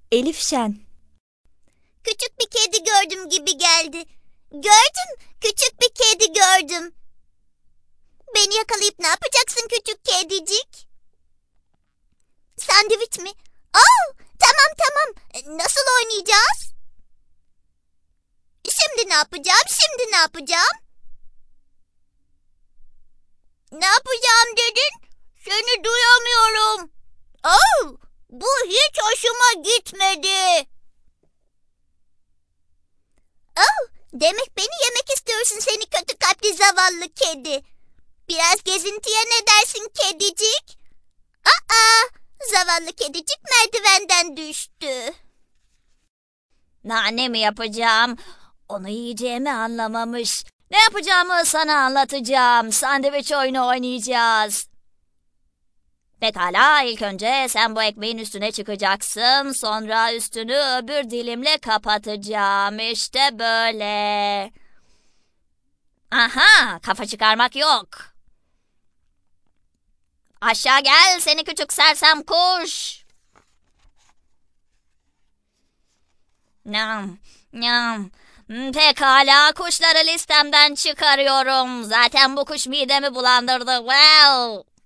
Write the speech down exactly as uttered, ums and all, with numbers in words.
Elif Şen. Küçük bir kedi gördüm gibi geldi. Gördüm, küçük bir kedi gördüm. Beni yakalayıp ne yapacaksın küçük kedicik? Sandviç mi? Oh, tamam tamam. Nasıl oynayacağız? Şimdi ne yapacağım? Şimdi ne yapacağım? Ne yapacağım dedin? Seni duyamıyorum. Oh, bu hiç hoşuma gitmedi. Oh, demek beni yemek istiyorsun seni kötü kalpli zavallı kedi. Biraz gezintiye ne dersin kedicik? Aa, zavallı kedicik merdivenden düştü. Nane mi yapacağım? Onu yiyeceğimi anlamamış. Ne yapacağımı sana anlatacağım. Sandviç oyunu oynayacağız. Pekala, ilk önce sen bu ekmeğin üstüne çıkacaksın. Sonra üstünü öbür dilimle kapatacağım. İşte böyle. Aha, kafa çıkarmak yok. Aşağı gel seni küçük sersem kuş. Nyam, nyam. Pekala, kuşları listemden çıkarıyorum. Zaten bu kuş midemi bulandırdı. Well.